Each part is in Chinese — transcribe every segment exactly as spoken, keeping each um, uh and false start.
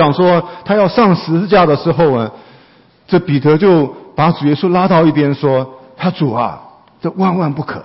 讲说他要上十字架的时候啊，这彼得就把主耶稣拉到一边说：“他主啊，这万万不可。”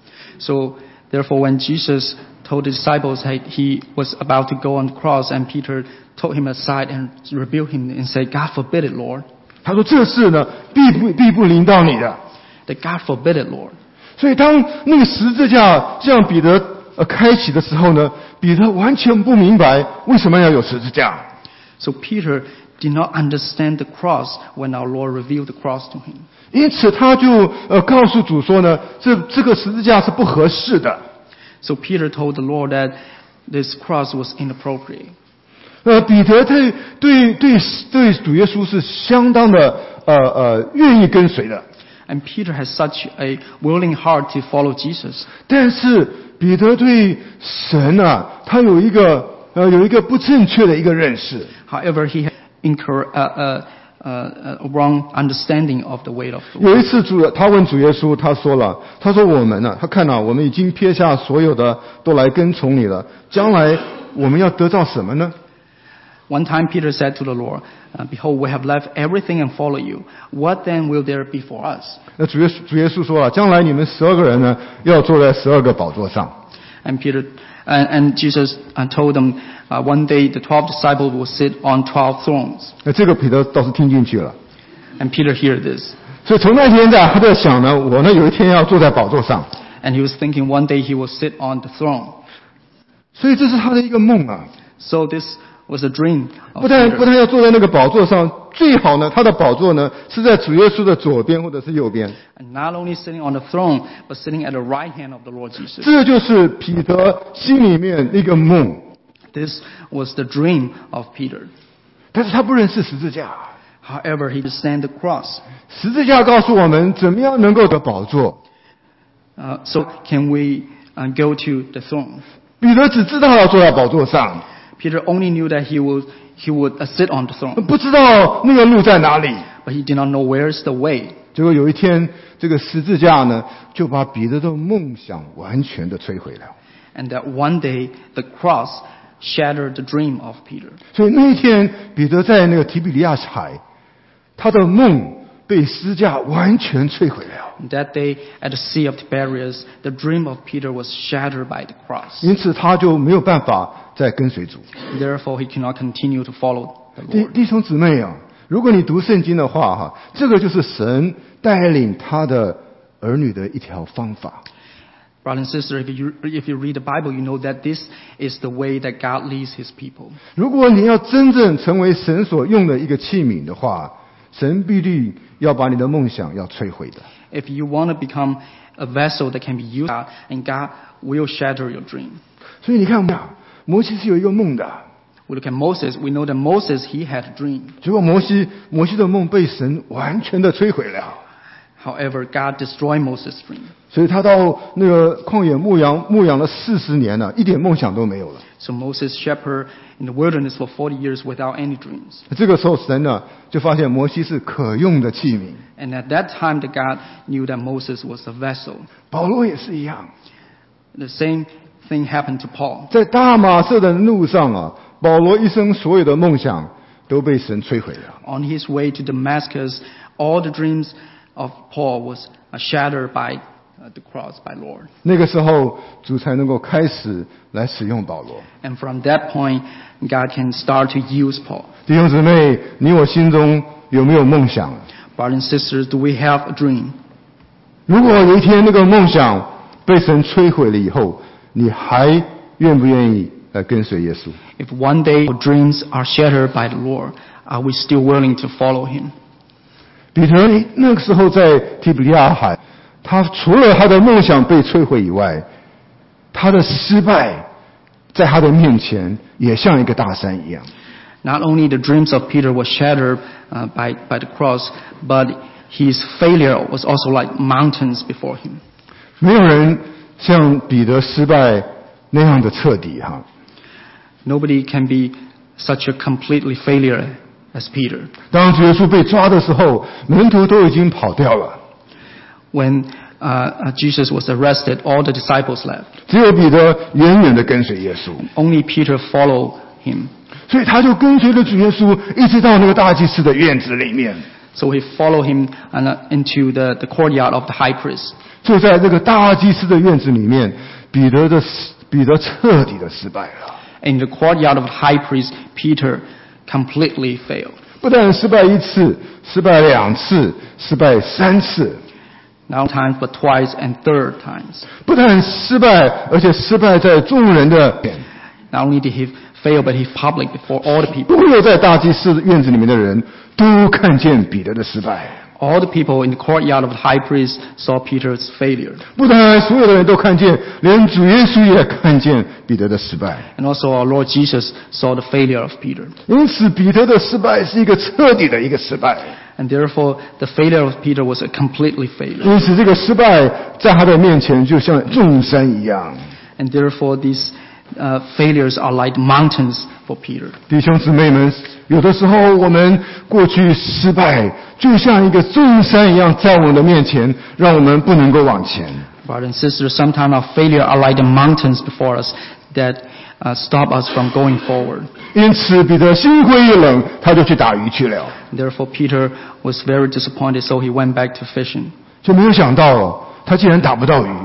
So therefore, when Jesus told the disciples that he was about to go on the cross, and Peter took him aside and rebuked him and said, "God forbid it, Lord." 他说：“这事呢，必不必不临到你的。” That God forbid it, Lord. 所以当那个十字架向彼得呃开启的时候呢，彼得完全不明白为什么要有十字架。 So Peter did not understand the cross when our Lord revealed the cross to him. 因此他就呃告诉主说呢，这这个十字架是不合适的。 So Peter told the Lord that this cross was inappropriate. 呃，彼得对对对对主耶稣是相当的呃呃愿意跟随的。 And Peter has such a willing heart to follow Jesus. 但是彼得对神啊，他有一个呃有一个不正确的一个认识。 However, he had incur uh, uh, uh, a wrong understanding of the weight of the 有一次主他问主耶稣，他说了，他说我们呢、啊，他看到、啊、我们已经撇下所有的都来跟从你了，将来我们要得到什么呢？ One time Peter said to the Lord, uh, "Behold, we have left everything and follow you. What then will there be for us?" 那主耶稣主耶稣说了，将来你们十二个人呢，要坐在十二个宝座上。 And Peter and, and Jesus uh, told them, uh, one day the twelve disciples will sit on twelve thrones. 那这个彼得倒是听进去了。 And Peter heard this. 所以从那天在他在想呢，我呢有一天要坐在宝座上。 And he was thinking one day he will sit on the throne. 所以这是他的一个梦啊。 So this was a dream of 不但 Peter. 不但要坐在那个宝座上，最好呢，他的宝座呢是在主耶稣的左边或者是右边。 And not only sitting on the throne, but sitting at the right hand of the Lord Jesus. 这就是彼得心里面一个梦。 This was the dream of Peter. 但是他不认识十字架。 However, he understand the cross. 十字架告诉我们怎么样能够得宝座。 Uh, so can we uh, go to the throne? 彼得只知道要坐在宝座上， Peter only knew that he would he would uh, sit on the throne, 不知道那个路在哪里。 but he did not know where's the way. 结果有一天，这个十字架呢，就把彼得的梦想完全的摧毁了。 And that one day the cross shattered the dream of Peter. 所以那一天，彼得在那个提比利亚海，他的梦被十字架完全摧毁了。 And that day at the Sea of Tiberias, the dream of Peter was shattered by the cross. 因此他就没有办法再跟随主。 Therefore, he cannot continue to follow the 弟 Lord. 弟兄姊妹啊，如果你读圣经的话哈，这个就是神带领他的儿女的一条方法。 Brothers and sisters, if you, if you read the Bible, you know that this is the way that God leads His people. 如果你要真正成为神所用的一个器皿的话，神必定要把你的梦想要摧毁的。 If you want to become a vessel that can be used, and God will shatter your dream. 所以你看，摩西是有一个梦的， We look at Moses. We know that Moses, he had a dream. 结果摩西摩西的梦被神完全的摧毁了。 However, God destroyed Moses' dream. 所以他到那个旷野牧羊牧羊了四十年了，一点梦想都没有了。 So Moses shepherded in the wilderness for forty years without any dreams. 这个时候神呢就发现摩西是可用的器皿。 And at that time, the God knew that Moses was a vessel. 保罗也是一样， The same thing happened to Paul. 在大马色的路上啊，保罗一生所有的梦想都被神摧毁了。 On his way to Damascus, all the dreams of Paul was uh, shattered by uh, the cross by Lord. 那个时候主才能够开始来使用保罗。 And from that point, God can start to use Paul. 弟兄姊妹，你我心中有没有梦想？ Brothers and sisters, do we have a dream? 如果有一天那个梦想被神摧毁了以后，你还愿不愿意来跟随耶稣？ If one day our dreams are shattered by the Lord, are we still willing to follow Him? 彼得那个时候在提比利亚海，他除了他的梦想被摧毁以外，他的失败在他的面前也像一个大山一样。 Not only the dreams of Peter were shattered uh, by, by the cross, but his failure was also like mountains before him. 没有人像彼得失败那样的彻底哈。 Nobody can be such a completely failure as Peter. 当主耶稣被抓的时候，门徒都已经跑掉了， When uh, uh, Jesus was arrested, all the disciples left. 只有彼得远远的跟随耶稣。 Only Peter followed him. 所以他就跟随着主耶稣，一直到那个大祭司的院子里面。 So he followed him and, uh, into the, the courtyard of the high priest. 就在这个大祭司的院子里面，彼得的彼得彻底的失败了。 In the courtyard of the high priest, Peter completely failed. 不但失败一次，失败两次，失败三次。 Not once but twice and third times. 不但失败，而且失败在众人的面。 Not only did he fail, but he public before all the people. 所有在大祭司院子里面的人都看见彼得的失败。 All the people in the courtyard of the high priest saw Peter's failure. 不但所有的人都看见，连主耶稣也看见彼得的失败。 And also our Lord Jesus saw the failure of Peter. 因此，彼得的失败是一个彻底的一个失败。 And therefore, the failure of Peter was a completely failure. 因此，这个失败在他的面前就像众山一样。 And therefore, these uh, failures are like mountains for Peter. 弟兄姊妹们，有的时候我们过去失败，就像一个众山一样，在我们的面前，让我们不能够往前。 Brothers and sisters, sometimes our failure are like the mountains before us that uh, stop us from going forward. 因此，彼得心灰意冷，他就去打鱼去了。 Therefore, Peter was very disappointed, so he went back to fishing. 就没有想到，他竟然打不到鱼。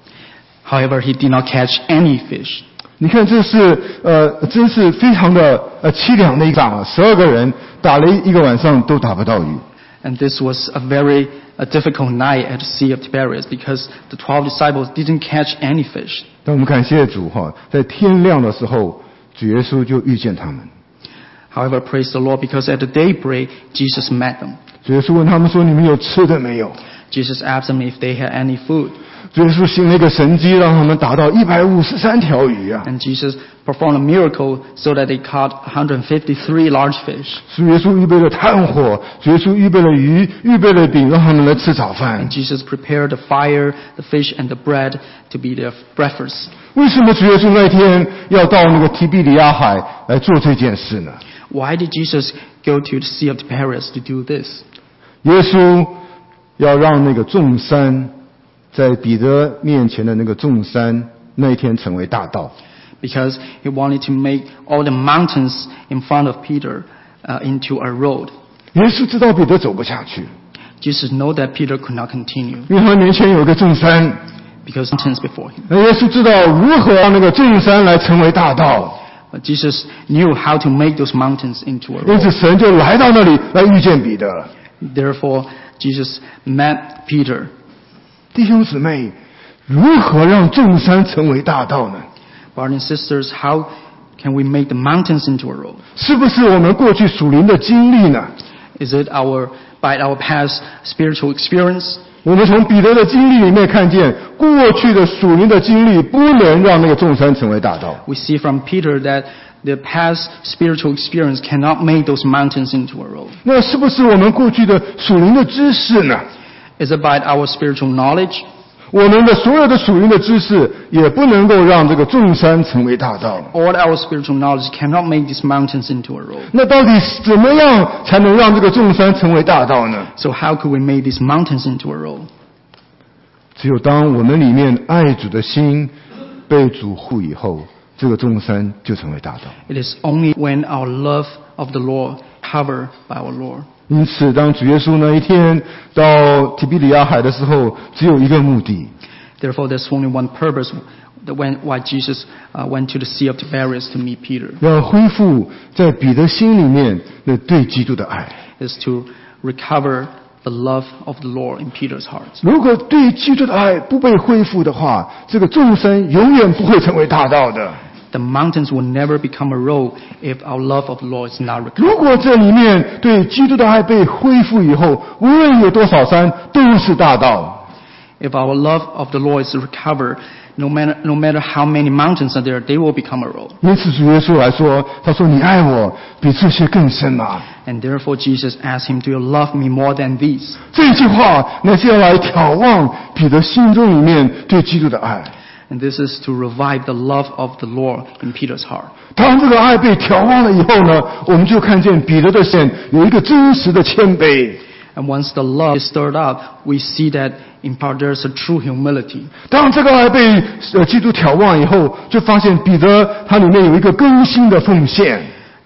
However, he did not catch any fish. 你看，这是呃，真是非常的呃凄凉的一场，十二个人打了一个晚上都打不到鱼。 And this was a very a difficult night at the Sea of Tiberias because the twelve disciples didn't catch any fish. 但我们感谢主哈，在天亮的时候，主耶稣就遇见他们。 However, praise the Lord, because at the daybreak, Jesus met them. 主耶稣问他们说：“你们有吃的没有？” Jesus asked them if they had any food. 主耶稣行了一个神迹，让他们打到一百五十三条鱼啊！ And Jesus performed a miracle so that they caught one hundred fifty-three large fish. 主耶稣预备了炭火，主耶稣预备了鱼，预备了饼，让他们来吃早饭。 And Jesus prepared the fire, the fish, and the bread to be their breakfast. 为什么主耶稣那一天要到那个提比里亚海来做这件事呢？ Why did Jesus go to the Sea of Tiberias to do this? 耶稣要让那个众山，在彼得面前的那个众山，那一天成为大道。 Because he wanted to make all the mountains in front of Peter uh, into a road. 耶稣知道彼得走不下去， Jesus knew that Peter could not continue 因为他面前有一个众山。 because mountains before him. 那耶稣知道如何让那个众山来成为大道。 But Jesus knew how to make those mountains into a 因此 road. 神就来到那里来遇见彼得。 Therefore, Jesus met Peter. 弟兄姊妹，如何让众山成为大道呢？ Brothers and sisters, how can we make the mountains into a road? 是不是我们过去属灵的经历呢？ Is it our by our past spiritual experience? 我们从彼得的经历里面看见，过去的属灵的经历不能让那个众山成为大道。 We see from Peter that the past spiritual experience cannot make those mountains into a road. 那是不是我们过去的属灵的知识呢？ Is it by our spiritual knowledge? 我们的所有的属灵的知识也不能够让这个众山成为大道。 All our spiritual knowledge cannot make these mountains into a road. 那到底怎么样才能让这个众山成为大道呢？ So how could we make these mountains into a road? 只有当我们里面爱主的心被主护以后，这个众山就成为大道。 It is only when our love of the Lord covered by our Lord. 因此，当主耶稣那一天到提比里亚海的时候，只有一个目的， Therefore, there's only one purpose that when, why Jesus uh, went to the Sea of Tiberias to meet Peter, 要恢复在彼得心里面的对基督的爱。 is to recover the love of the Lord in Peter's heart. 如果对基督的爱不被恢复的话，这个众山永远不会成为大道的。 The mountains will never become a road if our love of the Lord is not recovered. 如果这里面对基督的爱被恢复以后，无论有多少山都是大道。 If our love of the Lord is recovered, no matter, no matter how many mountains are there, they will become a road. 因此主耶稣来说，他说你爱我比这些更深嘛。 And therefore Jesus asked him, do you love me more than these? 这句话乃是要来挑旺彼得心中里面对基督的爱。 And this is to revive the love of the Lord in Peter's heart. 当这个爱被挑旺了以后呢，我们就看见彼得的心有一个真实的谦卑。 And once the love is stirred up, we see that in part there's a true humility. 当这个爱被呃基督挑旺以后，就发现彼得他里面有一个更新的奉献。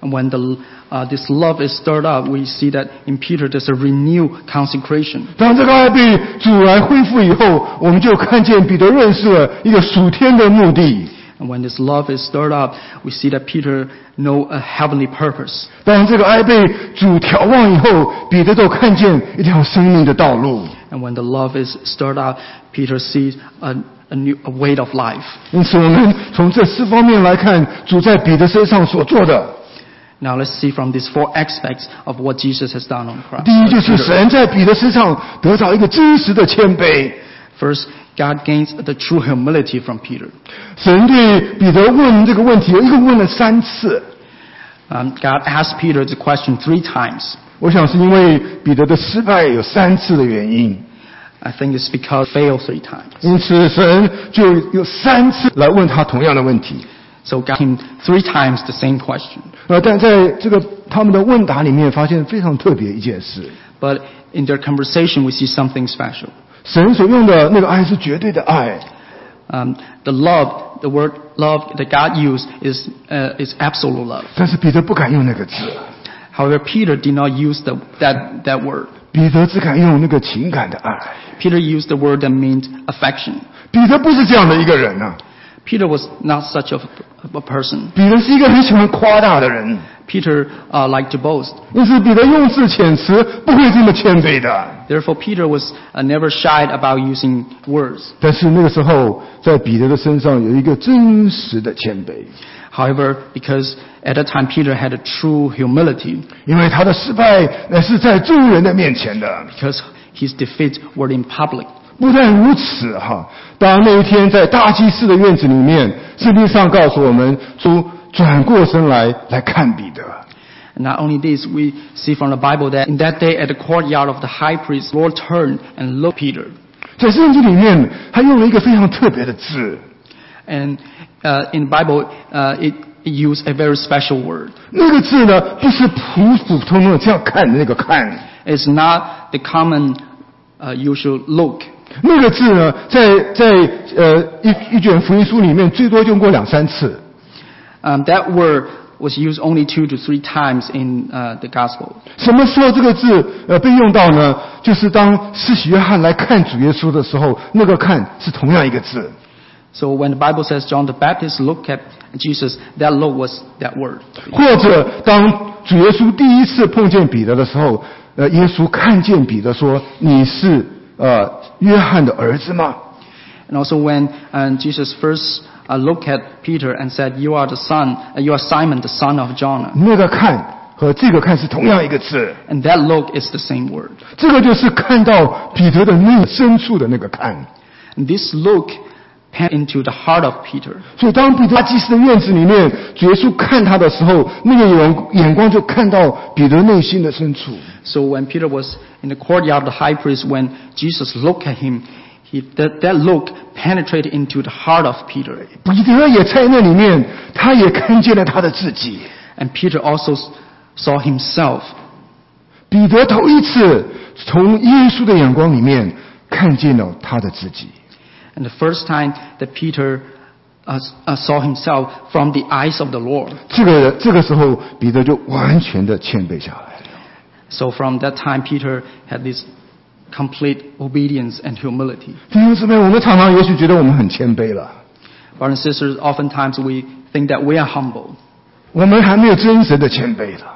And when the, uh, this love is stirred up, we see that in Peter there's a renewed consecration. 当这个爱被主来恢复以后，我们就看见彼得认识了一个属天的目的。 And when this love is stirred up, we see that Peter know a heavenly purpose. 当这个爱被主眺望以后，彼得就看见一条生命的道路。 And when the love is stirred up, Peter sees a, a new a way of life. 因此，我们从这四方面来看，主在彼得身上所做的。 Now let's see from these four aspects of what Jesus has done on the cross. 第一，就是神在彼得身上得到一个真实的谦卑。 First, God gains the true humility from Peter. 神对彼得问这个问题，一共问了三次。 Um, God asked Peter the question three times. 我想是因为彼得的失败有三次的原因， I think it's because he failed three times. 因此神就有三次来问他同样的问题。 So God asked him three times the same question. 呃，但在这个他们的问答里面，发现非常特别一件事： But in their conversation, we see something special. 神所用的那个爱是绝对的爱， Um, the love, the word love that God used is uh, is absolute love. 但是彼得不敢用那个字， However, Peter did not use the, that that word. 彼得只敢用那个情感的爱。 Peter used the word that meant affection. 彼得不是这样的一个人啊， Peter was not such a, a person. 彼得是一个很喜欢夸大的人， Peter uh, liked to boast. 因此彼得用字遣词不会这么谦卑的。 Therefore, Peter was uh, never shy about using words. 但是那个时候，在彼得的身上有一个真实的谦卑， However, because at that time Peter had a true humility, 因为他的失败乃是在众人的面前的。 because his defeats were in public. 不但如此哈，当那一天在大祭司的院子里面，圣经上告诉我们，主转过身来来看彼得。 And not only this, we see from the Bible that in that day at the courtyard of the high priest, Lord turned and looked at Peter. 在圣经里面，他用了一个非常特别的字， And uh, in the Bible, uh, it, it used a very special word. 那个字呢，不是普普通通的这样看的那个看， It's not the common uh, usual look. 那个字呢，在在呃一一卷福音书里面，最多用过两三次。 Um, that word was used only two to three times in uh, the gospel. 什么时候这个字呃被用到呢？就是当施洗约翰来看主耶稣的时候，那个看是同样一个字。 So when the Bible says John the Baptist looked at Jesus, that look was that word. 或者当主耶稣第一次碰见彼得的时候，呃，耶稣看见彼得说：“你是呃约翰的儿子吗？” And also when uh, Jesus first uh, looked at Peter and said, "You are the son, uh, you are Simon, the son of John." 那个看和这个看是同样一个字， And that look is the same word. 这个就是看到彼得的内深处的那个看。 And this look penetrated into the heart of Peter. 所以当彼得在祭司的院子里面，主耶稣看他的时候，那个眼眼光就看到彼得内心的深处。 So when Peter was in the courtyard of the high priest, when Jesus looked at him, he, that, that look penetrated into the heart of Peter. 彼得也在那里面，他也看见了他的自己。 And Peter also saw himself. 彼得头一次从耶稣的眼光里面看见了他的自己。 And the first time that Peter uh, uh, saw himself from the eyes of the Lord. 这个这个时候，彼得就完全的谦卑下来了。 So from that time, Peter had this complete obedience and humility. 弟兄姊妹，我们常常也许觉得我们很谦卑了， Brothers and sisters, oftentimes we think that we are humble. 我们还没有真实的谦卑了。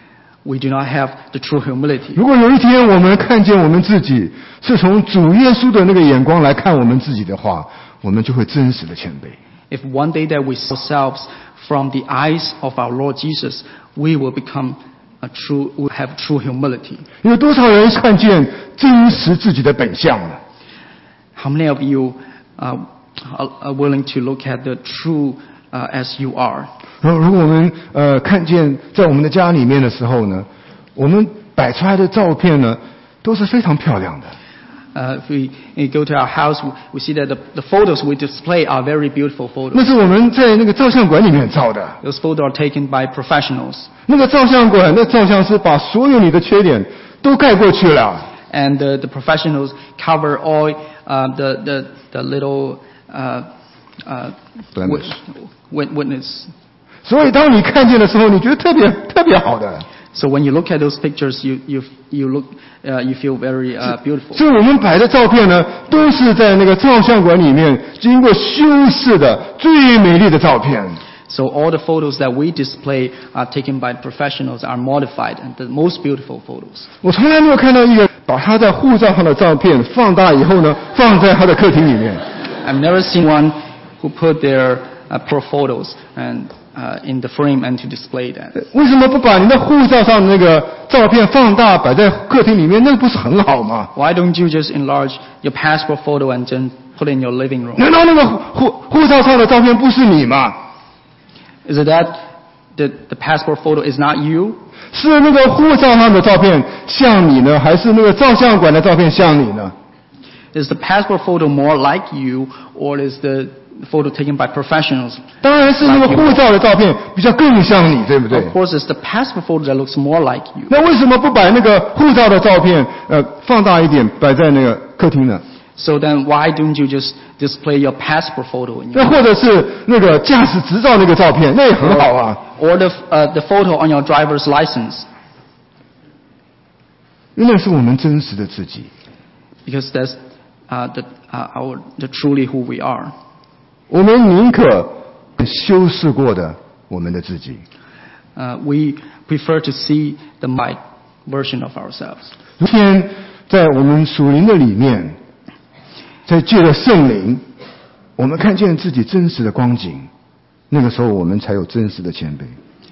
We do not have the true humility. 如果有一天我们看见我们自己是从主耶稣的那个眼光来看我们自己的话，我们就会真实的谦卑。 If one day that we see ourselves from the eyes of our Lord Jesus, we will become a true, will have true humility. 有多少人看见真实自己的本相呢？ How many of you uh, are are willing to look at the true uh, as you are? 如如果我们呃看见在我们的家里面的时候呢，我们摆出来的照片呢都是非常漂亮的。 Uh, if we, we go to our house, we, we see that the, the photos we display are very beautiful 那 photos. 是我们在那个照相馆里面照的。 Those photos are taken by professionals. 那个照相馆，那照相师把所有你的缺点都盖过去了。 And uh, the professionals cover all uh, the, the, the little uh, uh, Blemish. wit- witness. 所以当你看见的时候，你觉得特别特别好的。 So when you look at those pictures, you you you look uh, you feel very uh, beautiful. 所以我们摆的照片呢，都是在那个照相馆里面经过修饰的最美丽的照片。 So all the photos that we display are taken by professionals, are modified, and the most beautiful photos. 我从来没有看到一个把他在护照上的照片放大以后呢，放在他的客厅里面。 I've never seen one who put their uh, pro photos and uh, in the frame and to display that. 为什么不把你的护照上的那个照片放大摆在客厅里面？那不是很好吗？ Why don't you just enlarge your passport photo and then put it in your living room? 难道那个护护照上的照片不是你吗？ Is it that the, the passport photo is not you? 是那个护照上的照片像你呢，还是那个照相馆的照片像你呢？ Is the passport photo more like you, or is the photo taken by professionals? 当然是那个护照的照片比较更像你，对不对？ Of course, it's the passport photo that looks more like you. 那为什么不把那个护照的照片呃放大一点摆在那个客厅呢？ So then why don't you just display your passport photo in 那 your 或者是那个驾驶执照那个照片，那也很好啊。 or the uh, the photo on your driver's license? 因为那是我们真实的自己。 Because that's uh, the uh, our the truly who we are. 我们宁可修饰过的我们的自己。 Uh, we prefer to see the right version of ourselves. 今天在我们属灵的里面，在借着圣灵，我们看见自己真实的光景，那个时候我们才有真实的谦卑。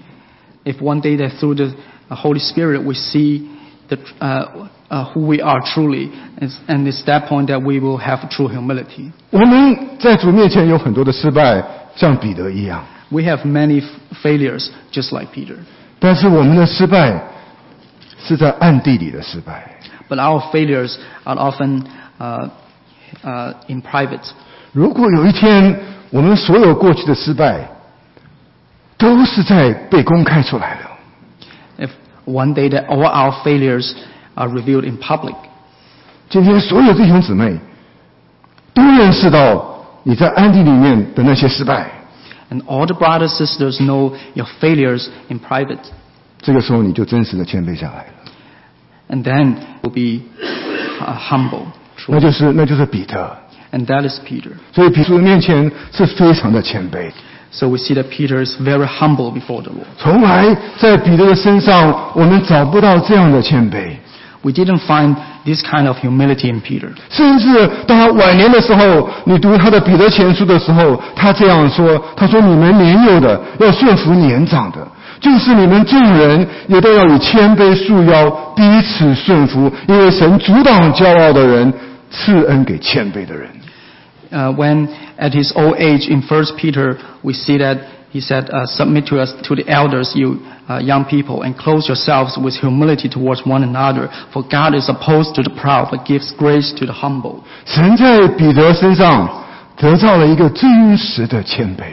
If one day that through the uh, Holy Spirit we see the uh, uh, who we are truly, it's, and it's that point that we will have true humility. 我们在主面前有很多的失败，像彼得一样， We have many f- failures, just like Peter. 但是我们的失败是在暗地里的失败。 But our failures are often uh, uh, in private. 如果有一天我们所有过去的失败都是在被公开出来的， If one day that all our failures are revealed in public, 今天所有弟兄姊妹都认识到你在暗地里面的那些失败， and all the brothers sisters know your failures in private, 这个时候你就真实的谦卑下来了。 and then will be uh, humble, 那 truly. 就是那就是彼得。 And that is Peter. 所以彼得面前是非常的谦卑。 So we see that Peter is very humble before the Lord. 从来在彼得的身上，我们找不到这样的谦卑。 We didn't find this kind of humility in Peter. 甚至当他晚年的时候，你读他的彼得前书的时候，他这样说：“他说你们年幼的要顺服年长的，就是你们众人也都要以谦卑束腰，彼此顺服，因为神阻挡骄傲的人，赐恩给谦卑的人。” Uh, when at his old age in First Peter, we see that he said, uh, "Submit to us to the elders, you uh, young people, and clothe yourselves with humility towards one another. For God is opposed to the proud, but gives grace to the humble." 神在彼得身上得到了一个真实的谦卑。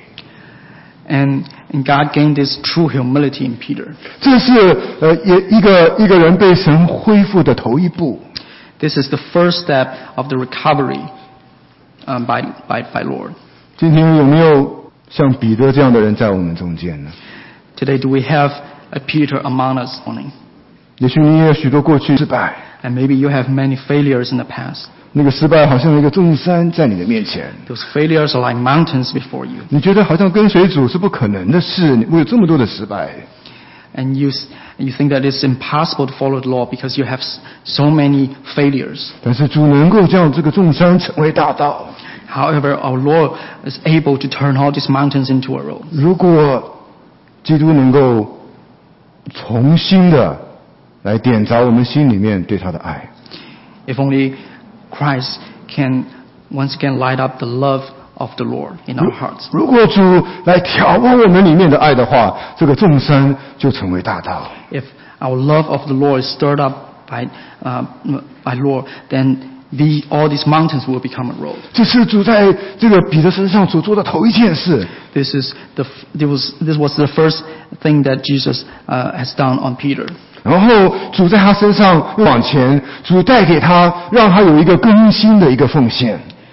And, and God gained this true humility in Peter. 这是呃也一个一个人被神恢复的头一步。 This is the first step of the recovery um, by, by, by Lord. 今天有没有像彼得这样的人在我们中间呢？ Today, do we have a Peter among us morning? 也许你也有许多过去失败， And maybe you have many failures in the past. 那个失败好像一个重山在你的面前， Those failures are like mountains before you. 你觉得好像跟随主是不可能的事，你会有这么多的失败。 And you, you think that it's impossible to follow the law because you have so many failures. 但是主能够将这个重山成为大道。 However, our Lord is able to turn all these mountains into a road. 如果基督能够重新的来点着我们心里面对他的爱， If only Christ can once again light up the love of the Lord in our hearts. 如果主来挑拨我们里面的爱的话，这个众山就成为大道。 If our love of the Lord is stirred up by, uh, by Lord, then the, all these mountains will become a road. 这是主在这个彼得身上所做的头一件事。 This is the, this was, this was the first thing that Jesus uh, has done on Peter. 然后主在他身上往前，主带给他，让他有一个更新的一个奉献。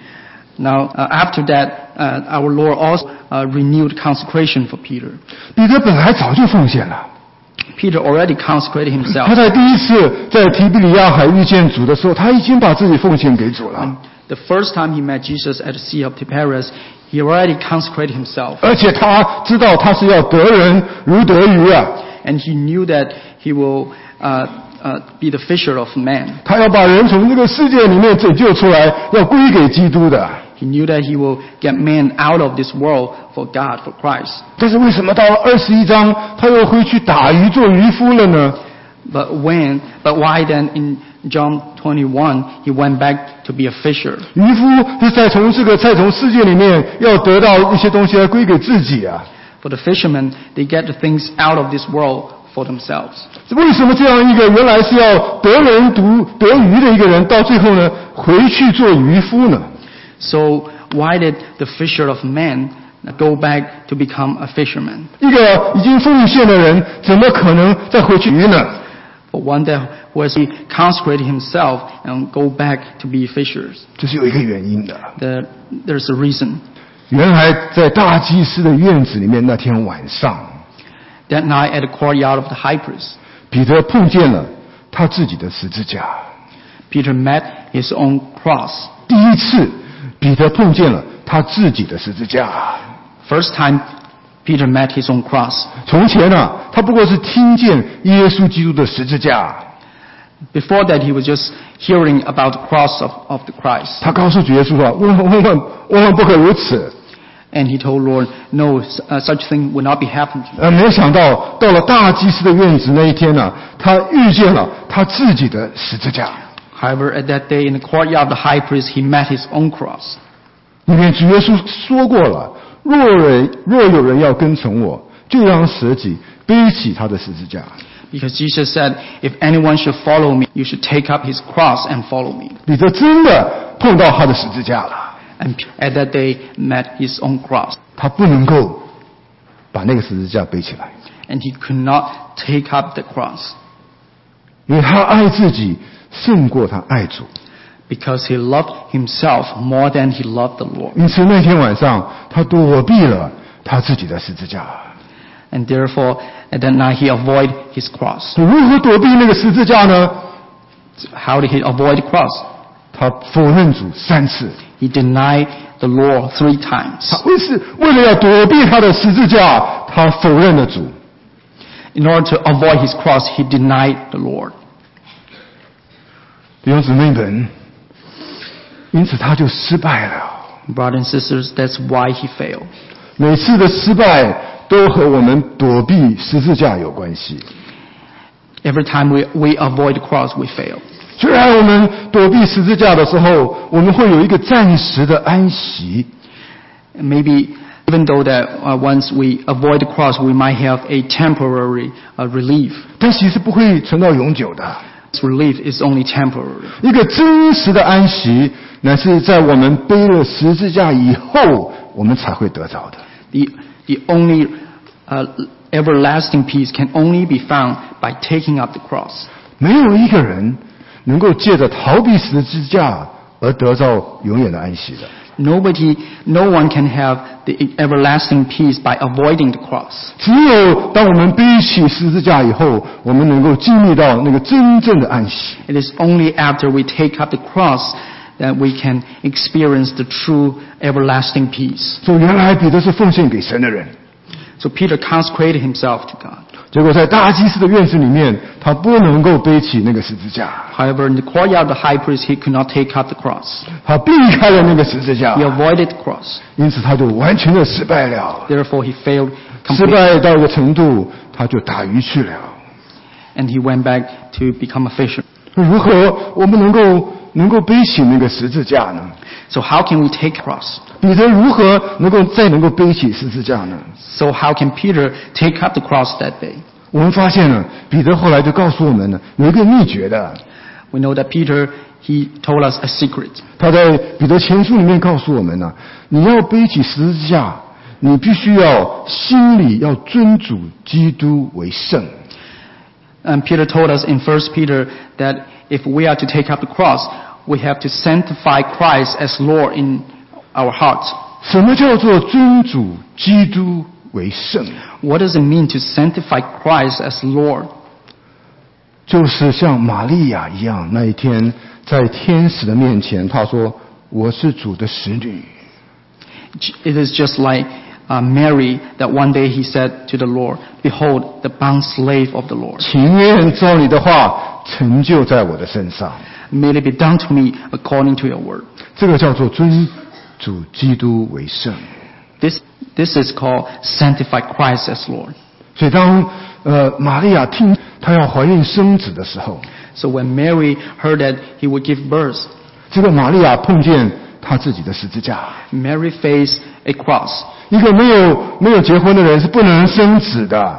Now, uh, after that, uh, our Lord also uh, renewed consecration for Peter. 彼得本来早就奉献了， Peter already consecrated 他 himself. 在第一次在提比里亚海遇见主的时候，他已经把自己奉献给主了， The first time he met Jesus at the Sea of Tiberias, he already consecrated himself. 而且他知道他是要得人如得鱼啊， And he knew that he will uh, uh, be the fisher of men. 他要把人从这个世界里面拯救出来，要归给基督的。 He knew that he will get men out of this world for God, for Christ. 但是为什么到了二十一章，他又回去打鱼做渔夫了呢？ But when, but why then in John twenty-one he went back to be a fisher? 渔夫是在从这个再从世界里面要得到一些东西来归给自己啊。 For the fishermen, they get the things out of this world for themselves. 为什么这样一个原来是要得人独得鱼的一个人，到最后呢回去做渔夫呢？ So why did the fisher of men go back to become a fisherman? 一个已经奉献的人，怎么可能再回去鱼呢？ For one that who has consecrated himself and go back to be fishers. 这是有一个原因的。 The, there's a reason. 原来在大祭司的院子里面，那天晚上， That night at the courtyard of the high priest, 彼得碰见了他自己的十字架。 Peter met his own cross. 第一次，彼得碰见了他自己的十字架。 First time Peter met his own cross. 从前呢、啊，他不过是听见耶稣基督的十字架。 Before that, he was just hearing about the cross of, of the Christ. 他告诉主耶稣说：“万万万万万万不可如此。” And he told Lord, no, uh, such thing would not be happening to you. 呃，没想到到了大祭司的院子那一天呢、啊，他遇见了他自己的十字架。 However, at that day in the courtyard of the high priest, he met his own cross. 因为主耶稣说过了：“若人若有人要跟从我，就让舍己，背起他的十字架。” Because Jesus said, if anyone should follow me, you should take up his cross and follow me. 彼得真的碰到他的十字架了。 And at that day, met his own cross. 他不能够把那个十字架背起来， And he could not take up the cross. 因为他爱自己胜过他爱主。 Because he loved himself more than he loved the Lord. 因此那天晚上，他躲避了他自己的十字架。 And therefore, at that night, he avoided his cross. 如何躲避那个十字架呢？ How did he avoid the cross? 他否认主三次。 He denied the Lord three times. 他为是为了要躲避他的十字架，他否认了主。 In order to avoid his cross, he denied the Lord. 弟兄姊妹们，因此他就失败了。 Brothers and sisters, that's why he failed. 每次的失败都和我们躲避十字架有关系。 Every time we, we avoid the cross, we fail. 虽然我们躲避十字架的时候，我们会有一个暂时的安息， Maybe even though that uh, once we avoid the cross, we might have a temporary uh, relief. 但其实不会存到永久的。 This relief is only temporary. 一个真实的安息，乃是在我们背了十字架以后，我们才会得着的。 The, the only uh, everlasting peace can only be found by taking up the cross. 没有一个人能够借着逃避十字架而得到永远的安息的。 Nobody, no one can have the everlasting peace by avoiding the cross. 只有当我们背起十字架以后，我们能够经历到那个真正的安息。 It is only after we take up the cross that we can experience the true everlasting peace. 所以原来彼得是奉献给神的人， So Peter consecrated himself to God. 结果在大祭司的院子里面，他不能够背起那个十字架， However, in the courtyard of the high priest, he could not take up the cross. 他避开了那个十字架 He，avoided the cross. 因此他就完全的失败了。 Therefore, he failed 失 completely. 败到一个程度，他就打鱼去了。 And he went back to become a fisher. 如何我们能够能够背起那个十字架呢？ So how can we take the cross? 彼得如何能够再能够背起十字架呢？ So how can Peter take up the cross that day? 我们发现了，彼得后来就告诉我们了，有一个秘诀的。 We know that Peter, he told us a secret. 他在彼得前书里面告诉我们呢，你要背起十字架，你必须要心里要尊主基督为圣。 And Peter told us in First Peter that if we are to take up the cross, we have to sanctify Christ as Lord in our hearts. 什么叫做尊主基督为圣？ What does it mean to sanctify Christ as Lord? 就是像玛利亚一样，那一天在天使的面前，她说：“我是主的使女。” It is just like uh, Mary that one day he said to the Lord, "Behold, the bound slave of the Lord. 情愿照你的话成就在我的身上。 May it be done to me according to your word." 这个叫做尊主基督为圣。 This, this is called sanctify Christ as Lord. 所以当呃玛利亚听她要怀孕生子的时候， So when Mary heard that he would give birth, 这个玛利亚碰见她自己的十字架。 Mary faced a cross. 一个没有没有结婚的人是不能生子的。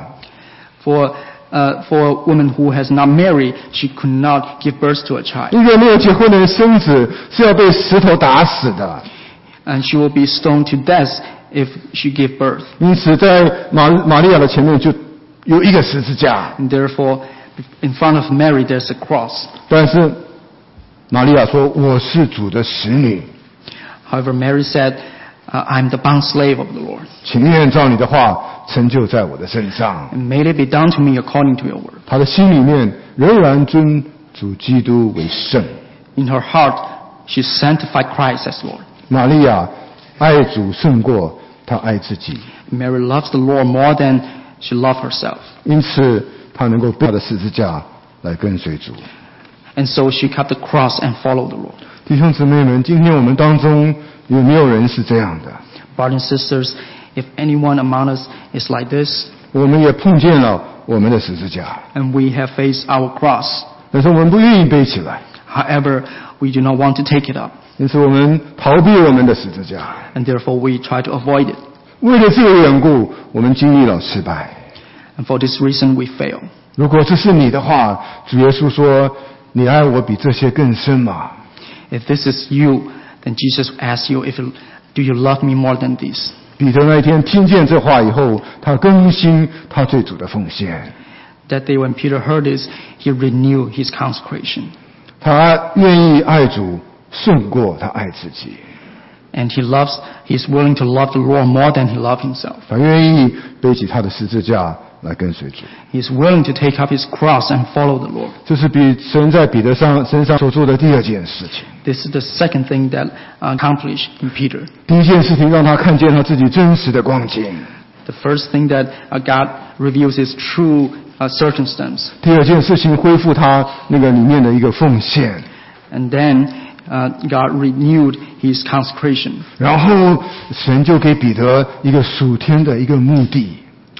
For, uh, for a woman who has not married, she could not give birth to a child. 一个没有结婚的人生子是要被石头打死的。 And she will be stoned to death if she gave birth. 因此，在玛玛利亚的前面就有一个十字架。 And therefore, in front of Mary, there's a cross. 但是玛利亚说：“我是主的使女， However, Mary said, uh, I'm the bound slave of the Lord. 情愿照你的话成就在我的身上。 And may it be done to me according to your word." ” 她的心里面仍然尊主基督为圣。 In her heart, she sanctified Christ as Lord. 玛利亚爱主胜过她爱自己， Mary loves the Lord more than she loved herself. 因此她能够背她的十字架来跟随主。 And so she kept the cross and followed the Lord. 弟兄姊妹们，今天我们当中有没有人是这样的？ Brothers and sisters, if anyone among us is like this, 我们也碰见了我们的十字架， and we have faced our cross, 但是我们不愿意背起来， however, we do not want to take it up, 因此我们逃避我们的十字架。 and therefore we try to avoid it. 为了这个缘故，我们经历了失败。 And for this reason, we fail. 如果这是你的话，主耶稣说：“你爱我比这些更深吗？” If this is you, then Jesus asks you, if you, do you love me more than this? 彼得那一天听见这话以后，他更新他对主的奉献， That day when Peter heard this, he renewed his consecration. 他愿意爱主胜过他爱自己， And he loves, he's willing to love the Lord more than he loved himself. 他愿意背起他的十字架来跟随主。 He's willing to take up his cross and follow the Lord. 这是比神在彼得上身上所做的第二件事情。 This is the second thing that accomplished in Peter. 第一件事情让他看见他自己真实的光景， The first thing that uh, God reveals his true uh, circumstance. 第二件事情恢复他那个里面的一个奉献， And then uh, God renewed his consecration. 然后神就给彼得一个属天的一个目的。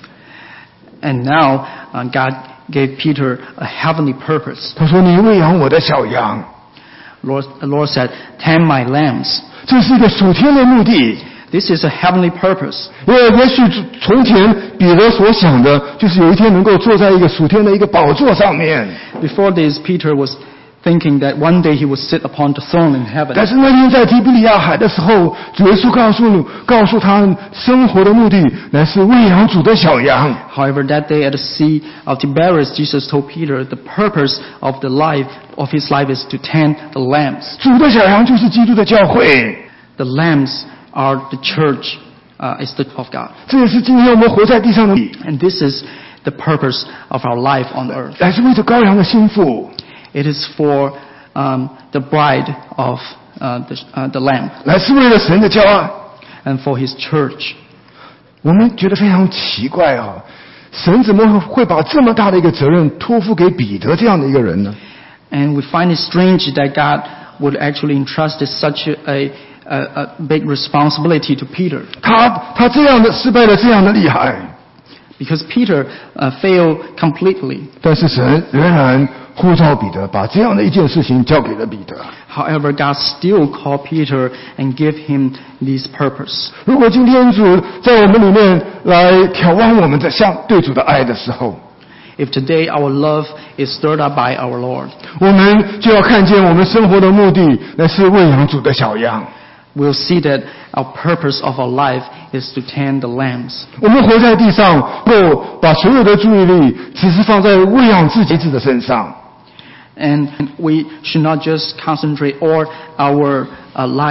And now uh, God gave Peter a heavenly purpose. 他说：“你喂养我的小羊。” Lord, the Lord said, "Tend my lambs." 这是一个属天的目的。 This is a heavenly purpose. 因为也许从前彼得所想的，就是有一天能够坐在一个属天的一个宝座上面。 Before this, Peter was thinking that one day he would sit upon the throne in heaven. 但是那天在提比利亚海的时候，主耶稣告诉你，告诉他生活的目的乃是喂养主的小羊。 However, that day at the Sea of Tiberias, Jesus told Peter the purpose of the life of his life is to tend the lambs. 主的小羊就是基督的教会。 The lambs are the church, uh, is the of God. 这也是今天我们活在地上的， And this is the purpose of our life on earth. 乃是为着羔羊的心腹， It is for um, the bride of uh, the, uh, the Lamb 乃是为了神的教爱。 and for His church. 我们觉得非常奇怪啊，神怎么会把这么大的一个责任托付给彼得这样的一个人呢？ And we find it strange that God would actually entrust such a, a, a big responsibility to Peter. 他他这样的失败的这样的厉害， Because Peter uh, failed completely. 但是神仍然呼召彼得，把这样的一件事情交给了彼得。 However, God still called Peter and gave him this purpose. 如果今天主在我们里面来眺望我们的向对主的爱的时候， If today our love is stirred up by our Lord, 我们就要看见我们生活的目的乃是喂养主的小羊。 we'll see that our purpose of our life is to tend the lambs. 我们活在地上，够把所有的注意力只是放在喂养自己的身上。 And we should not just concentrate all our uh, life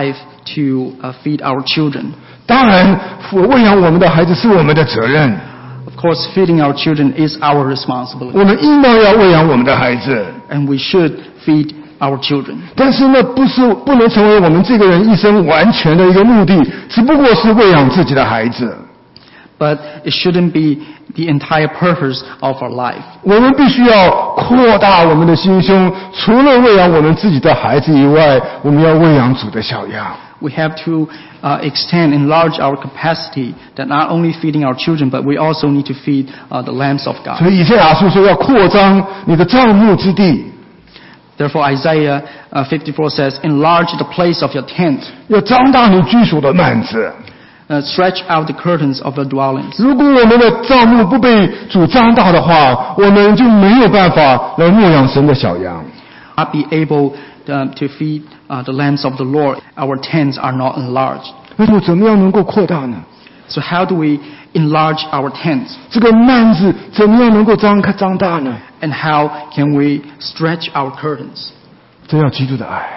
to uh, feed our children. 当然，喂养我们的孩子是我们的责任， Of course, feeding our children is our responsibility, 我们应当要喂养我们的孩子。 and we should feed our children. 但是那不是不能成为我们这个人一生完全的一个目的，只不过是喂养自己的孩子。 But it shouldn't be the entire purpose of our life. 我们必须要扩大我们的心胸，除了喂养我们自己的孩子以外，我们要喂养主的小羊。 We have to uh, extend, enlarge our capacity, that not only feeding our children, but we also need to feed uh, the lambs of 所 God. 以以赛亚书说要扩张你的帐幕之地， Therefore, Isaiah uh, fifty-four says, enlarge the place of your tent, 要张大你居所的幔子。 uh, stretch out the curtains of your dwellings. 如果我们的帐幕不被主张大的话，我们就没有办法来牧养神的小羊。 Not be able uh, to feed uh, the lambs of the Lord. Our tents are not enlarged. 那么怎么样能够扩大呢？ So how do we enlarge our tents? 这个幔子怎么样能够张开张大呢？ And how can we stretch our curtains? 这要基督的爱。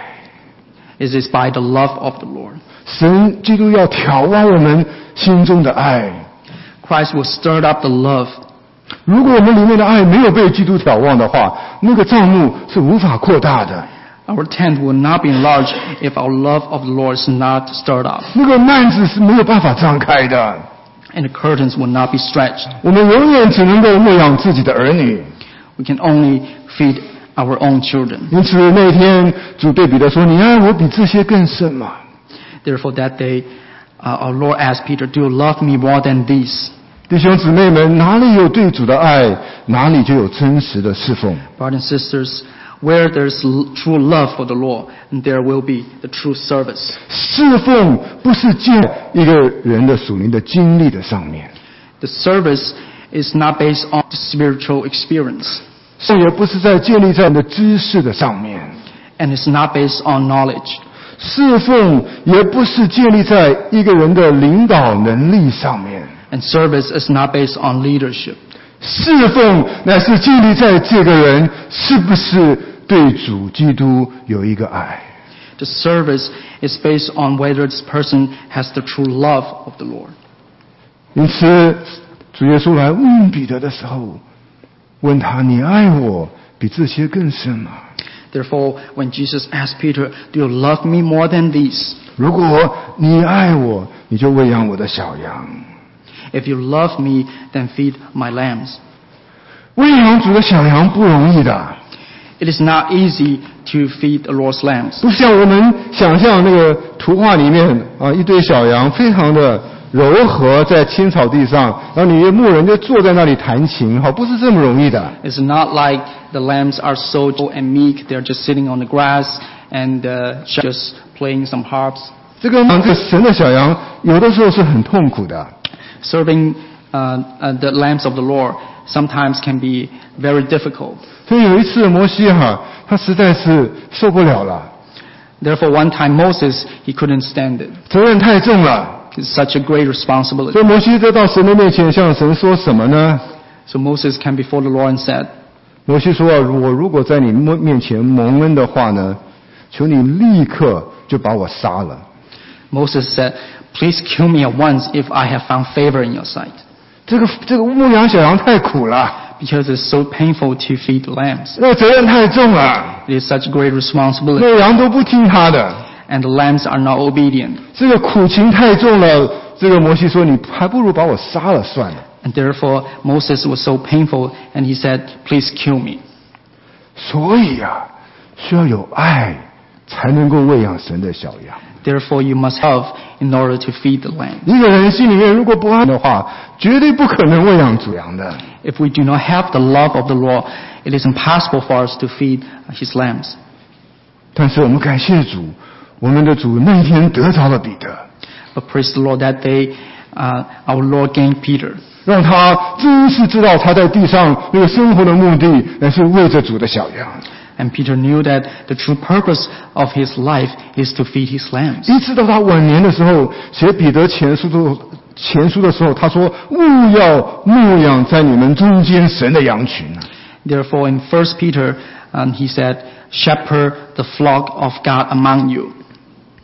It is by the love of the Lord. 神基督要挑旺我们心中的爱。 Christ will stir up the love. 如果我们里面的爱没有被基督挑旺的话，那个帐幕是无法扩大的。 Our tent will not be enlarged if our love of the Lord is not stirred up. 那个幔子是没有办法张开的。 And the curtains will not be stretched. 我们永远只能够牧养自己的儿女。 We can only feed our own children. 因此那天主对彼得说：“你爱我比这些更甚吗？” Therefore that day, uh, our Lord asked Peter, do you love me more than these? 弟兄姊妹们，哪里有对主的爱，哪里就有真实的侍奉。 Brothers and sisters, where there's l- true love for the Lord, and there will be the true service. 侍奉不是建一个人的属灵的经历的上面， The service is not based on spiritual experience, 也不是在建立在你的知识的上面。 and it's not based on knowledge. 侍奉也不是建立在一个人的领导能力上面， And service is not based on leadership. 侍奉乃是建立在这个人是不是对主基督有一个爱。 The service is based on whether this person has the true love of the Lord. 因此，主耶稣来问彼得的时候，问他：“你爱我比这些更深吗？” Therefore, when Jesus asked Peter, do you love me more than these? 如果你爱我，你就喂养我的小羊。 If you love me, then feed my lambs. 喂养主的小羊不容易的， It is not easy to feed the Lord's lambs. 不像我们想象那个图画里面啊，一堆小羊非常的柔和，在青草地上，然后你的牧人就坐在那里弹琴，好，不是这么容易的。 It's not like the lambs are so gentle and meek. They're just sitting on the grass and uh, just playing some harps. 这个这个神的小羊有的时候是很痛苦的。 Serving uh, uh, the lambs of the Lord sometimes can be very difficult. 所以有一次摩西哈，他实在是受不了了， Therefore, one time Moses, he couldn't stand it. 责任太重了。 It's such a great responsibility. 所以摩西就到神的面前向神说什么呢？ So Moses came before the Lord and said, 摩西说：“我如果在你面前蒙恩的话呢，求你立刻就把我杀了。” Moses said, please kill me at once if I have found favor in your sight. 这个这个牧羊小羊太苦了， Because it's so painful to feed the lambs. 那个责任太重了， It is such a great responsibility. 那个羊都不听他的， And the lambs are not obedient. 这个苦情太重了。这个摩西说：“你还不如把我杀了算了。” And therefore Moses was so painful and he said, please kill me. 所以啊，需要有爱才能够喂养神的小羊。 Therefore you must love in order to feed the lamb. 一个人心里面如果不爱的话，绝对不可能喂养主羊的。 If we do not have the love of the Lord, it is impossible for us to feed his lambs. 但是我们感谢主，我们的主那一天得着了彼得， But praise the Lord, that day uh, our Lord gained Peter. 让他真是知道他在地上那个生活的目的，乃是为着主的小羊。 And Peter knew that the true purpose of his life is to feed his lambs. 一直到他晚年的时候，写彼得前书的前书的时候，他说：“勿要牧养在你们中间神的羊群。” Therefore in First Peter, um, he said, shepherd the flock of God among you.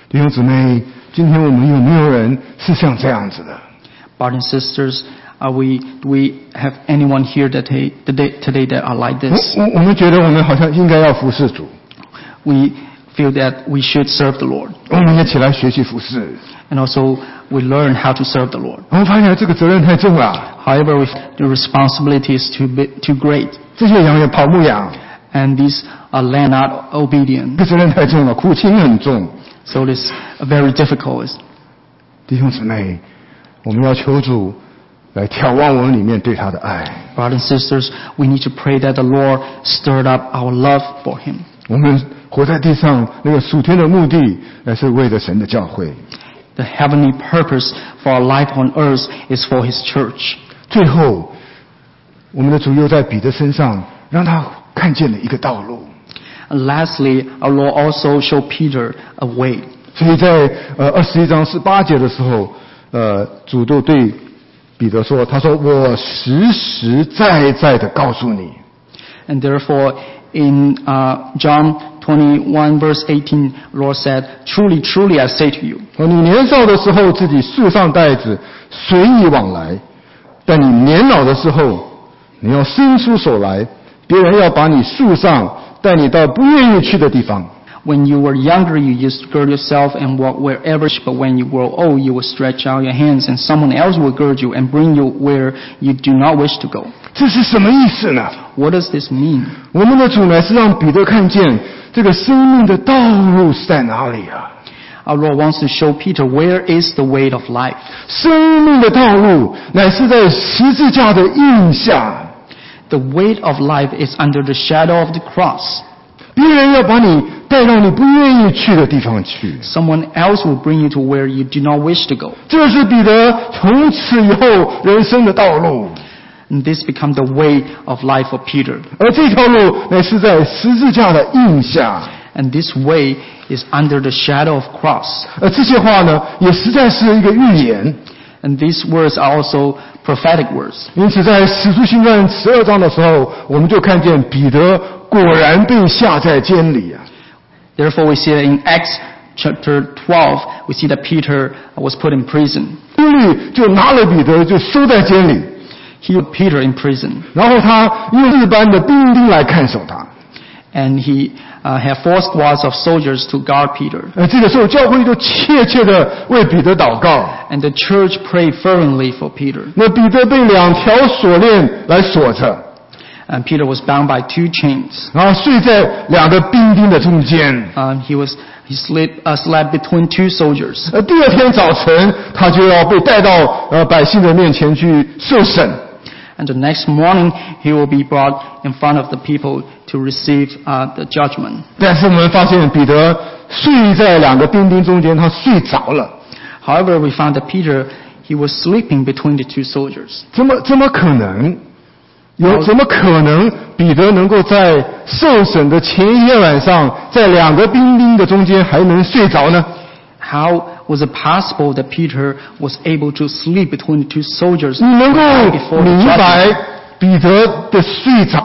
弟兄姊妹，今天我们有没有人是像这样子的？ Brothers and sisters, are we, do we have anyone here that today, today that are like 我 this? 我我们觉得我们好像应该要服侍主， We feel that we should serve the Lord. 我们也起来学习服侍。 And also, we learn how to serve the Lord. 我们发现这个责任太重了， However, we, the responsibility is too, big, too great. 这些羊也跑牧羊， And these are land not obedient. 这责任太重了，苦情很重。 So it is very difficult. 弟兄姊妹，我们要求主来眺望我们里面对他的爱。 Brothers and sisters, we need to pray that the Lord stirred up our love for Him. 我们活在地上那个属天的目的，乃是为了神的教会。 The heavenly purpose for our life on earth is for His church. 最后，我们的主又在彼得身上让他看见了一个道路。 And lastly, our Lord also showed Peter a way. 所以在呃二十一章十八节的时候，呃，主就对彼得说：“他说我实实在在的告诉你， And therefore, in uh, John twenty-one verse eighteen, Lord said, "Truly, truly, I say to you, 你年少的时候自己束上带子，随意往来；但你年老的时候，你要伸出手来，别人要把你束上，带你到不愿意去的地方。” when you were younger, you used to gird yourself and walk wherever, but when you grow old, you will stretch out your hands, and someone else will gird you and bring you where you do not wish to go. 这是什么意思呢？ What does this mean? 我们的主乃是让彼得看见这个生命的道路是在哪里啊？ Our Lord wants to show Peter where is the way of life. 生命的道路乃是在十字架的印下。 The way of life is under the shadow of the cross. 别人要把你带到你不愿意去的地方去。 Someone else will bring you to where you do not wish to go. 这是彼得从此以后人生的道路。 And this becomes the way of life for Peter. 而这条路乃是在十字架的印下。 And this way is under the shadow of cross. 而这些话呢，也实在是一个预言。 And these words are also prophetic words. 因此，在使徒行传十二章的时候，我们就看见彼得果然被下在监里啊。 Therefore, we see that in Acts chapter twelve, we see that Peter was put in prison. 兵律就拿了彼得，就收在监里， He put Peter in prison. 然后他用一般的兵丁来看守他。 And he uh, had four squads of soldiers to guard Peter. 呃，这个时候教会就切切的为彼得祷告。 And the church prayed fervently for Peter. 那彼得被两条锁链来锁着， And Peter was bound by two chains. 然后睡在两个兵丁的中间。 Um, he was he slept uh, slept between two soldiers. 呃，第二天早晨，他就要被带到呃百姓的面前去受审。 And the next morning, he will be brought in front of the people to receive uh, the judgment. 但是我们发现彼得睡在两个兵丁中间，他睡着了。 However, we found that Peter, he was sleeping between the two soldiers. 怎么怎么可能？有怎么可能彼得能够在受审的前一天晚上，在两个兵丁的中间还能睡着呢？ How was it possible that Peter was able to sleep between the two soldiers 你能够 before the 明 judgment? 白彼得的睡着？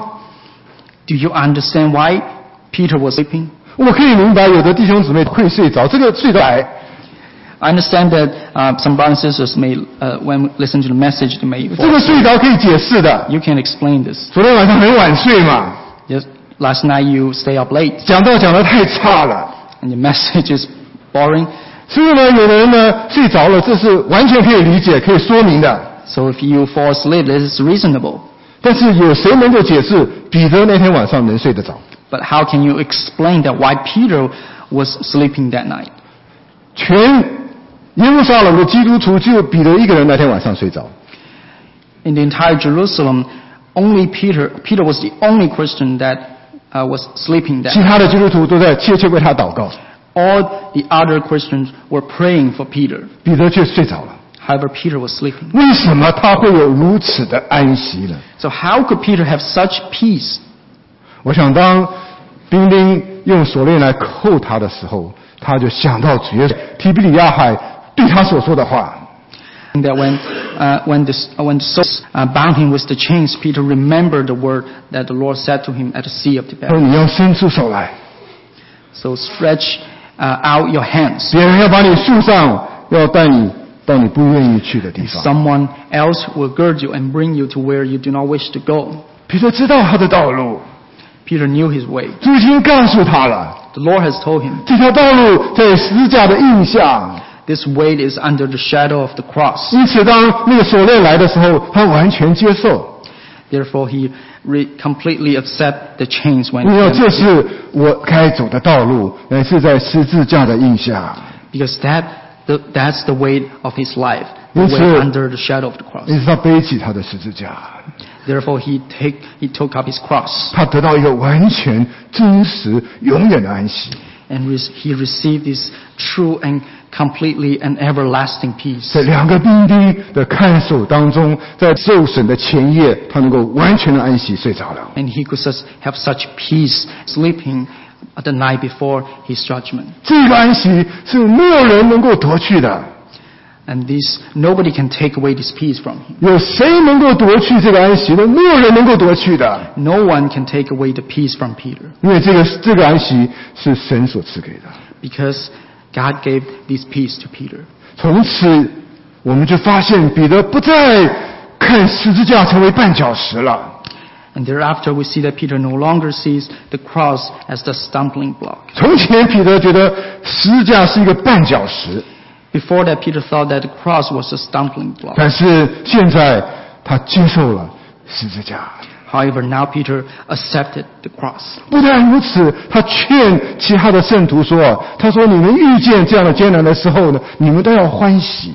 Do you understand why Peter was sleeping? 我可以明白有的弟兄姊妹会睡着，这个睡得来。 I understand that uh, some brothers and sisters may, uh, when listen to the message, they may 这个 fall. 睡着可以解释的。 You can explain this. 昨天晚上很晚睡嘛， Just last night you stay up late 讲道讲得太差了， and the message is boring. 所以呢，有的人呢睡着了，这是完全可以理解、可以说明的。 So if you fall asleep, this is reasonable. 但是有谁能够解释彼得那天晚上能睡得着？ But how can you explain that why Peter was sleeping that night? 全耶路撒冷的基督徒只有彼得一个人那天晚上睡着。 In the entire Jerusalem, only Peter, Peter was the only Christian that uh, was sleeping that 其 night. 他的基督徒都在切切为他祷告， All the other Christians were praying for Peter. 彼得却睡着了。 However, Peter was sleeping. 为什么他会有如此的安息呢？ So how could Peter have such peace? 我想当兵丁用锁链来扣他的时候，他就想到主耶稣提比里亚海对他所说的话。 And that when, uh, when the, when the soldiers uh, bound him with the chains, Peter remembered the word that the Lord said to him at the sea of 他说 Tiberias. 你要伸出手来， So stretch uh, out your hands. 别人要把你束上，要带你到你不愿意去的地方。 Someone else will gird you and bring you to where you do not wish to go. 彼得知道他的道路， Peter knew his way. 主已经告诉他了， The Lord has told him, 这条道路在十字架的印下。 this way is under the shadow of the cross. 因此，当那个锁链来的时候，他完全接受， Therefore, he re- completely accept the chains when 因为 when- 这是我该走的道路，乃是在十字架的印下。 because that the, that's the way of his life, the 因此 way under the shadow of the cross. 因此，他背起他的十字架， Therefore, he take he took up his cross 他得到一个完全、真实、永远的安息。 and re- he received this true and completely and everlasting peace. 在两个兵丁的看守当中，在受审的前夜，他能够完全的安息，睡着了。 And he could sus- have such peace sleeping the night before his judgment. 这个安息是没有人能够夺去的。 And this, nobody can take away this peace from him. 有谁能够夺去这个安息呢？没有人能够夺去的， No one can take away the peace from Peter 因为这个这个安息是神所赐给的。 because God gave this peace to Peter. 从此，我们就发现彼得不再看十字架成为绊脚石了。 And thereafter we see that Peter no longer sees the cross as the stumbling block. 从前彼得觉得十字架是一个绊脚石， Before that, Peter thought that the cross was a stumbling block. 但是现在他接受了十字架。 However, now Peter accepted the cross. 不但如此，他劝其他的圣徒说：“他说你们遇见这样的艰难的时候呢，你们都要欢喜。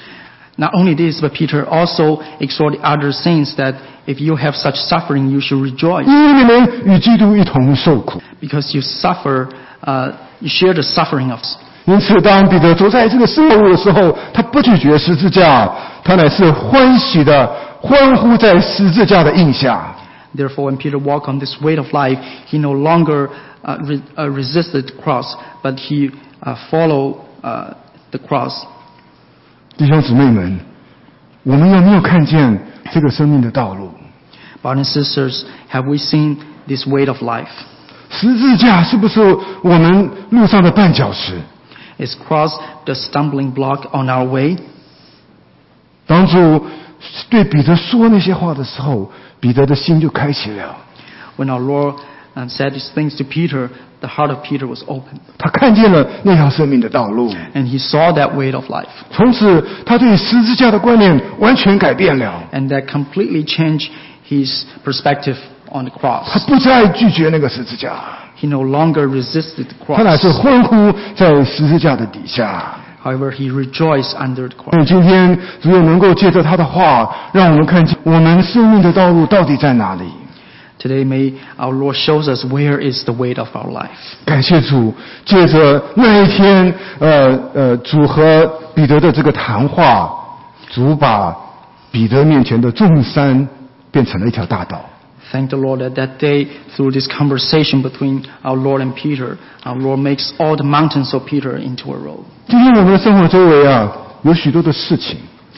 Not only this, but Peter also exhorted other saints that if you have such suffering, you should rejoice 因为你们与基督一同受苦。 because you suffer, uh, you share the suffering of. ” 因此，当彼得走在这个生路的时候，他不拒绝十字架，他乃是欢喜的欢呼在十字架的印下。 Therefore, when Peter walked on this way of life, he no longer uh, re- uh, resisted the cross, but he uh, followed uh, the cross. 弟兄姊妹们，我们有没有看见这个生命的道路？ Brothers and sisters, have we seen this way of life? 十字架是不是我们路上的绊脚石？ Is cross the stumbling block on our way? 当主对彼得说那些话的时候，彼得的心就开启了。 When our Lord um, said these things to Peter, the heart of Peter was open, 他看见了那条生命的道路， and he saw that way of life, 从此他对十字架的观念完全改变了。 and that completely changed his perspective on the 他 cross. 不再拒绝那个十字架， He no longer resisted the 他乃是 cross. 欢呼在十字架的底下。 However, he rejoiced under the 所以 cross. 今天只有能够借着他的话，让我们看见我们生命的道路到底在哪里。 Today, may our Lord shows us where is the way of our life. 感谢主，借着那一天，呃呃，主和彼得的这个谈话，主把彼得面前的众山变成了一条大道。 Thank the Lord that that day, through this conversation between our Lord and Peter, our Lord makes all the mountains of Peter into a road. 今天我们的生活周围啊，有许多的事情，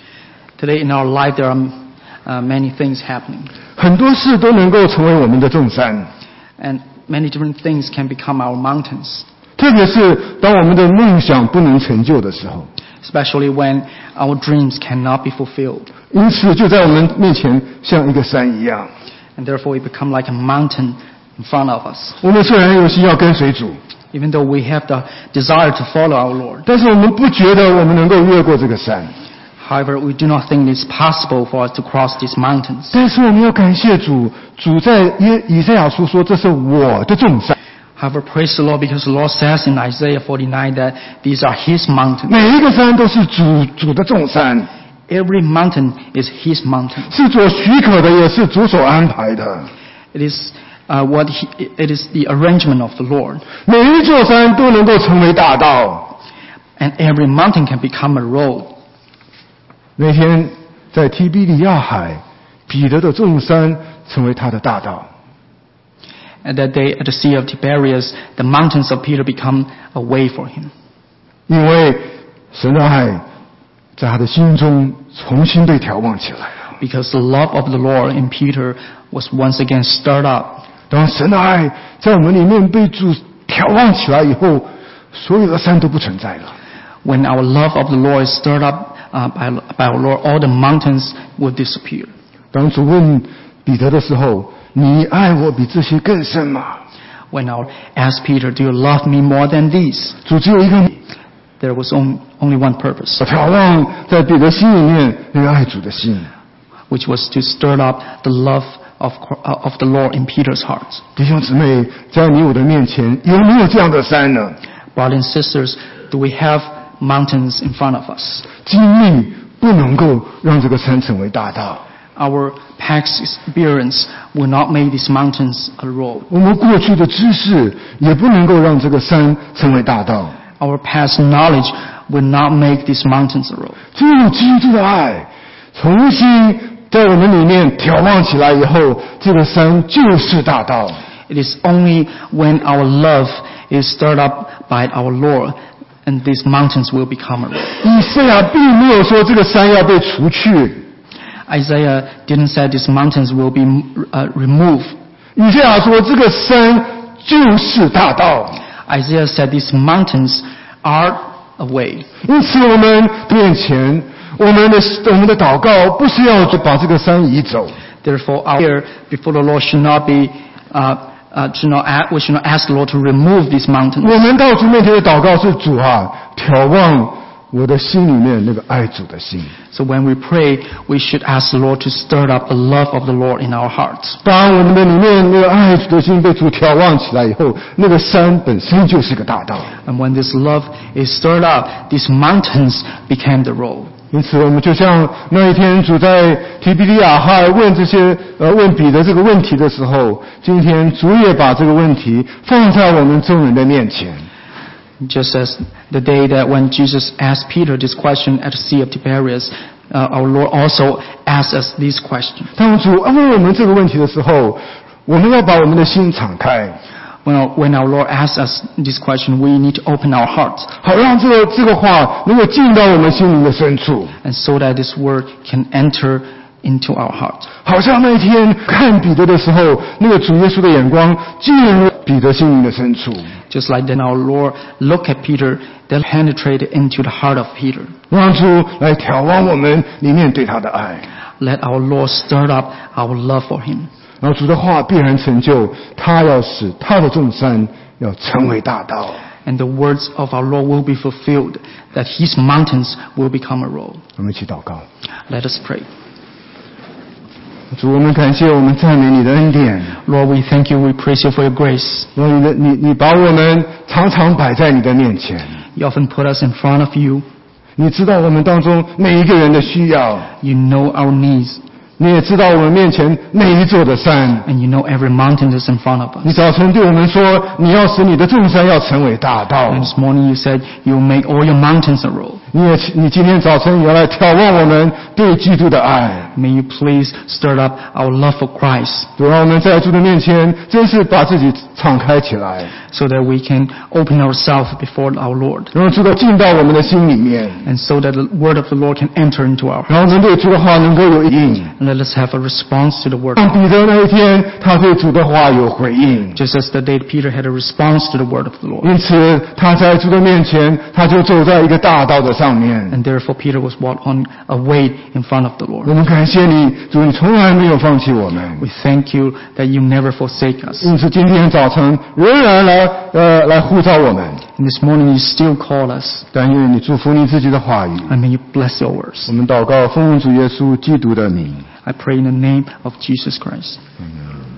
Today in our life, there are uh, many things happening, 很多事都能够成为我们的众山。 and many different things can become our mountains, 特别是当我们的梦想不能成就的时候， especially when our dreams cannot be fulfilled, 因此就在我们面前像一个山一样。 and therefore it become like a mountain in front of us. 我们虽然有心要跟随主， Even though we have the desire to follow our Lord, 但是我们不觉得我们能够越过这个山。 however, we do not think it's possible for us to cross these mountains. 但是我们要感谢主，主在耶以赛亚书说：“这是我的众山。” However, praise the Lord because the Lord says in Isaiah forty-nine that these are His mountains. 每一个山都是主主的众山， Every mountain is His mountain. 是主许可的，也是主所安排的。 It is uh, what he, it is the arrangement of the Lord, 每一座山都能够成为大道。 and every mountain can become a road. 那天在提比里亚海，彼得的众山成为他的大道。 And that day at the Sea of Tiberias, the mountains of Peter become a way for him, 因为神的爱在他的心中重新被眺望起来了。 because the love of the Lord in Peter was once again stirred up. 当神的爱在我们里面被主眺望起来以后， 所有的山都不存在了。 When our love of the Lord is stirred up uh, by, by our Lord, all the mountains will disappear. 当主问彼得的时候，你爱我比这些更深吗？ When I asked Peter, do you love me more than these? 主只有一个， There was on, only one purpose, 眺望在彼得心里面那个爱主的心。 which was to stir up the love of, of the Lord in Peter's heart. 弟兄姊妹，在你我的面前，有没有这样的山呢？ Brothers and sisters, do we have mountains in front of us? 经历不能够让这个山成为大道。 Our past experience will not make these mountains a road. 我们过去的知识也不能够让这个山成为大道。 Our past knowledge will not make these mountains a road. 只有基督的爱重新在我们里面眺望起来以后，这个山就是大道。 It is only when our love is stirred up by our Lord and these mountains will become a road. 以赛亚并没有说这个山要被除去， Isaiah didn't say these mountains will be uh, removed. 以赛亚说这个山就是大道。 Isaiah said these mountains are a way. 因此我们面前，我们的我们的祷告不是要把这个山移走， Therefore, our prayer before the Lord should not be, uh, uh, should not ask, we should not ask the Lord to remove these mountains. 我们到主面前的祷告是主啊，眺望我的心里面那个爱主的心。 So when we pray, we should ask the Lord to stir up the love of the Lord in our hearts. 当我们的里面那个爱主的心被主眺望起来以后，那个山本身就是个大道。 And when this love is stirred up, these mountains became the road. 因此，我们就像那一天主在提比利亚海问这些呃问彼得这个问题的时候，今天主也把这个问题放在我们众人的面前。 Just as the day that when Jesus asked Peter this question at the Sea of Tiberias, uh, our Lord also asked us this question. 当主问我们这个问题的时候，我们要把我们的心敞开， When our, when our Lord asks us this question, we need to open our hearts, 好让这个这个话能够进到我们心灵的深处， and so that this word can enter into our heart. 好像那一天看彼得的时候，那个主耶稣的眼光进入彼得心灵的深处， Just like then our Lord looked at Peter, that penetrated into the heart of Peter. 让主来眺望我们里面对他的爱。 Let our Lord stir up our love for Him. 然后主的话必然成就，他要使他的众山要成为大道。 And the words of our Lord will be fulfilled, that His mountains will become a road. 我们一起祷告。 Let us pray. 主，我们感谢我们赞美你的恩典。 Lord, we thank you, we praise you for your grace. Lord, 你的你你把我们常常摆在你的面前， You often put us in front of you. 你知道我们当中每一个人的需要， You know our needs, 你也知道我们面前每一座的山。 and you know every mountain that's in front of 你 us. 早晨对我们说，你要使你的众山要成为大道。 And this morning you said you will make all your mountains a road. 你也你今天早晨也要来眺望我们对基督的爱。 May you please stir up our love for Christ, 主，让我们在主的面前，真是把自己敞开起来， so that we can open ourselves before our Lord, 让主的进到我们的心里面， and so that the word of the Lord can enter into our heart. 然后能对主的话能够有应。 And let us have a response to the word. 像彼得那一天，他对主的话有回应， Just as the day Peter had a response to the word of the Lord. 因此他在主的面前，他就走在一个大道的上面。 And therefore Peter was walked on a way in front of the 我 Lord. 们感谢你，主，你从来没有放弃我们。 We thank you that you never forsake us. 因此今天早晨仍然来呃来呼召我们， And this morning you still call us. 但愿你祝福你自己的话语。 And may you bless your words. 我们祷告，奉主耶稣基督的名。 I pray in the name of Jesus Christ. Amen.